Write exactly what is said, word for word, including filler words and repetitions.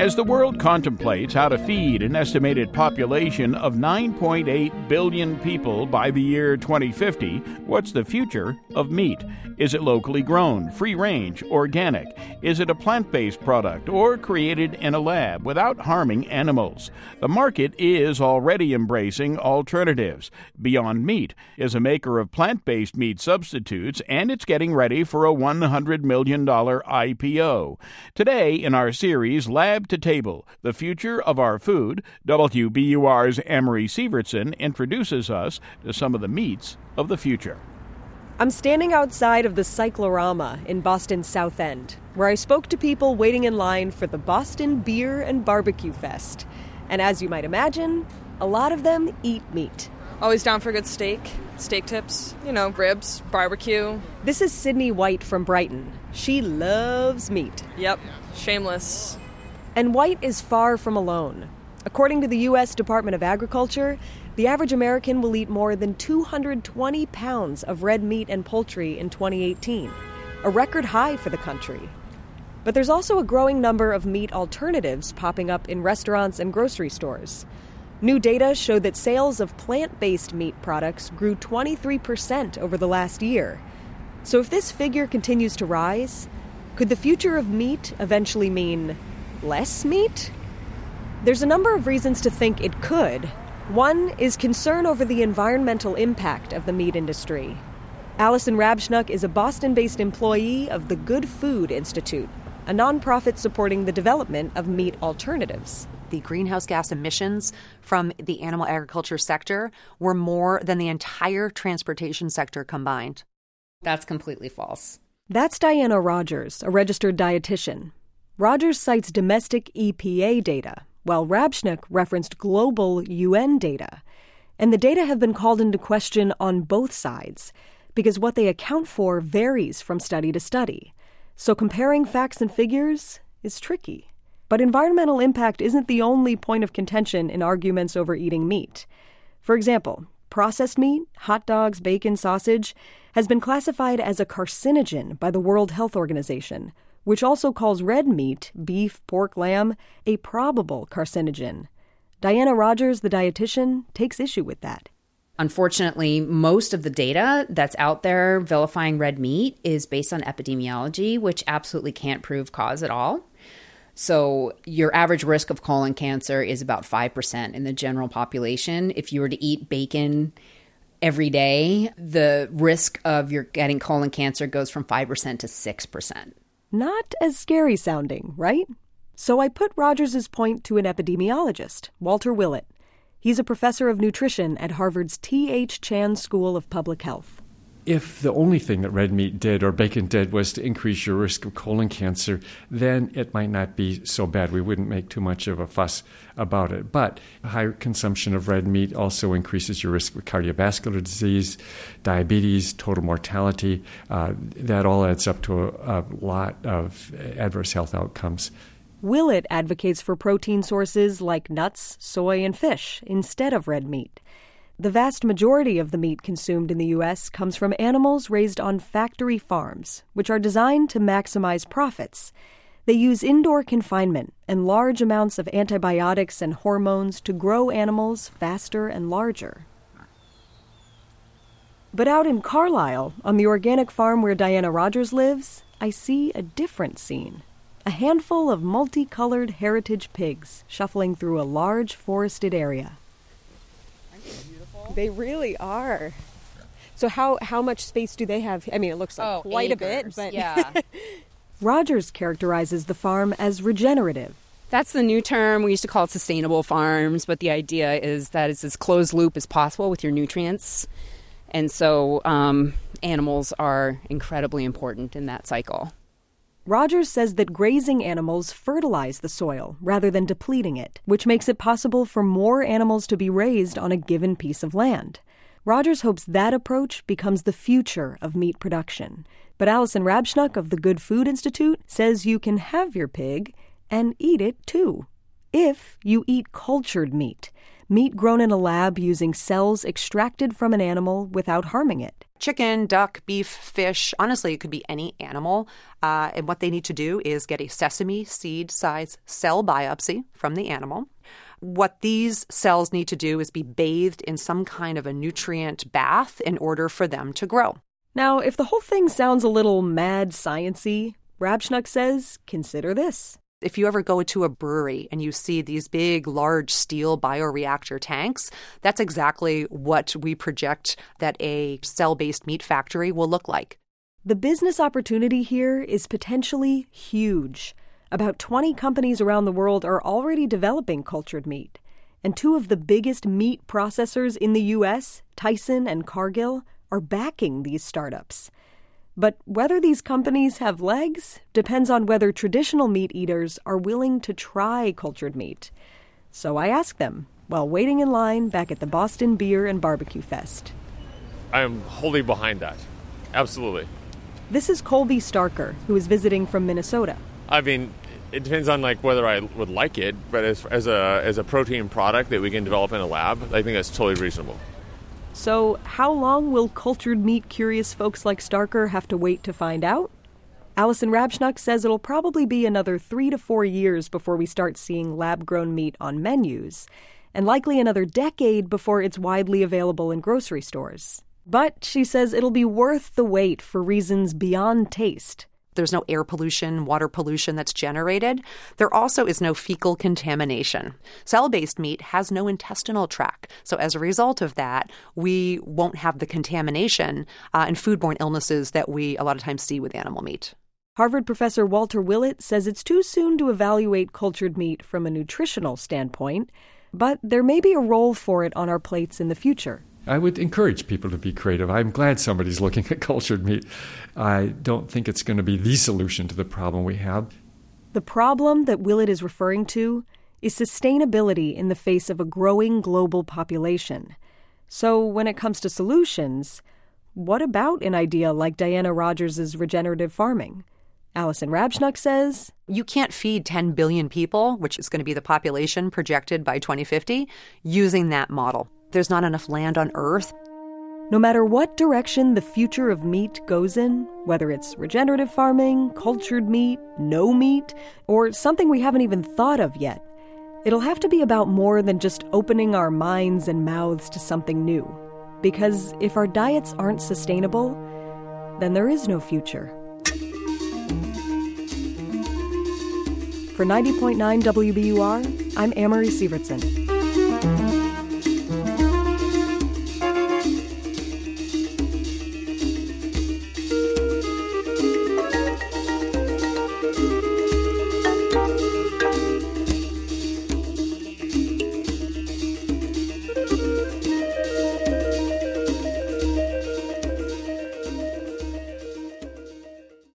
As the world contemplates how to feed an estimated population of nine point eight billion people by the year twenty fifty, what's the future of meat? Is it locally grown, free-range, organic? Is it a plant-based product or created in a lab without harming animals? The market is already embracing alternatives. Beyond Meat is a maker of plant-based meat substitutes, and it's getting ready for a one hundred million dollars I P O. Today, in our series, Lab to Table, The Future of Our Food, W B U R's Amory Sievertson introduces us to some of the meats of the future. I'm standing outside of the Cyclorama in Boston's South End, where I spoke to people waiting in line for the Boston Beer and Barbecue Fest. And as you might imagine, a lot of them eat meat. Always down for a good steak, steak tips, you know, ribs, barbecue. This is Sydney White from Brighton. She loves meat. Yep, shameless. And White is far from alone. According to the U S Department of Agriculture, the average American will eat more than two hundred twenty pounds of red meat and poultry in twenty eighteen, a record high for the country. But there's also a growing number of meat alternatives popping up in restaurants and grocery stores. New data show that sales of plant-based meat products grew twenty-three percent over the last year. So if this figure continues to rise, could the future of meat eventually mean less meat? There's a number of reasons to think it could. One is concern over the environmental impact of the meat industry. Allison Rabschnuck is a Boston-based employee of the Good Food Institute, a nonprofit supporting the development of meat alternatives. The greenhouse gas emissions from the animal agriculture sector were more than the entire transportation sector combined. That's completely false. That's Diana Rogers, a registered dietitian. Rogers cites domestic E P A data, while Rabschnuck referenced global U N data. And the data have been called into question on both sides, because what they account for varies from study to study. So comparing facts and figures is tricky. But environmental impact isn't the only point of contention in arguments over eating meat. For example, processed meat, hot dogs, bacon, sausage, has been classified as a carcinogen by the World Health Organization, which also calls red meat, beef, pork, lamb, a probable carcinogen. Diana Rogers, the dietitian, takes issue with that. Unfortunately, most of the data that's out there vilifying red meat is based on epidemiology, which absolutely can't prove cause at all. So your average risk of colon cancer is about five percent in the general population. If you were to eat bacon every day, the risk of your getting colon cancer goes from five percent to six percent. Not as scary sounding, right? So I put Rogers' point to an epidemiologist, Walter Willett. He's a professor of nutrition at Harvard's T H Chan School of Public Health. If the only thing that red meat did or bacon did was to increase your risk of colon cancer, then it might not be so bad. We wouldn't make too much of a fuss about it. But high consumption of red meat also increases your risk of cardiovascular disease, diabetes, total mortality. Uh, that all adds up to a, a lot of adverse health outcomes. Willett advocates for protein sources like nuts, soy, and fish instead of red meat. The vast majority of the meat consumed in the U S comes from animals raised on factory farms, which are designed to maximize profits. They use indoor confinement and large amounts of antibiotics and hormones to grow animals faster and larger. But out in Carlisle, on the organic farm where Diana Rogers lives, I see a different scene. A handful of multicolored heritage pigs shuffling through a large forested area. They really are. So how, how much space do they have? I mean, it looks like oh, quite acres. a bit, but yeah. Rogers characterizes the farm as regenerative. That's the new term. We used to call it sustainable farms, but the idea is that it's as closed loop as possible with your nutrients. And so um, animals are incredibly important in that cycle. Rogers says that grazing animals fertilize the soil rather than depleting it, which makes it possible for more animals to be raised on a given piece of land. Rogers hopes that approach becomes the future of meat production. But Allison Rabschnuck of the Good Food Institute says you can have your pig and eat it too, if you eat cultured meat, meat grown in a lab using cells extracted from an animal without harming it. chicken, duck, beef, fish. Honestly, it could be any animal. Uh, and what they need to do is get a sesame seed size cell biopsy from the animal. What these cells need to do is be bathed in some kind of a nutrient bath in order for them to grow. Now, if the whole thing sounds a little mad science-y, Rabschnuck says, consider this. If you ever go to a brewery and you see these big, large steel bioreactor tanks, that's exactly what we project that a cell-based meat factory will look like. The business opportunity here is potentially huge. About twenty companies around the world are already developing cultured meat. And two of the biggest meat processors in the U S, Tyson and Cargill, are backing these startups. But whether these companies have legs depends on whether traditional meat eaters are willing to try cultured meat. So I asked them while waiting in line back at the Boston Beer and Barbecue Fest. I am wholly behind that. Absolutely. This is Colby Starker, who is visiting from Minnesota. I mean, it depends on like whether I would like it, but as as a as a protein product that we can develop in a lab, I think that's totally reasonable. So how long will cultured meat curious folks like Starker have to wait to find out? Alison Rabschnuck says it'll probably be another three to four years before we start seeing lab-grown meat on menus, and likely another decade before it's widely available in grocery stores. But she says it'll be worth the wait for reasons beyond taste. There's no air pollution, water pollution that's generated. There also is no fecal contamination. Cell-based meat has no intestinal tract. So as a result of that, we won't have the contamination uh, and foodborne illnesses that we a lot of times see with animal meat. Harvard professor Walter Willett says it's too soon to evaluate cultured meat from a nutritional standpoint, but there may be a role for it on our plates in the future. I would encourage people to be creative. I'm glad somebody's looking at cultured meat. I don't think it's going to be the solution to the problem we have. The problem that Willett is referring to is sustainability in the face of a growing global population. So when it comes to solutions, what about an idea like Diana Rogers' regenerative farming? Alison Rabschnuck says, you can't feed ten billion people, which is going to be the population projected by twenty fifty, using that model. There's not enough land on Earth. No matter what direction the future of meat goes in, whether it's regenerative farming, cultured meat, no meat, or something we haven't even thought of yet, it'll have to be about more than just opening our minds and mouths to something new. Because if our diets aren't sustainable, then there is no future. For ninety point nine W B U R, I'm Amory Sievertson.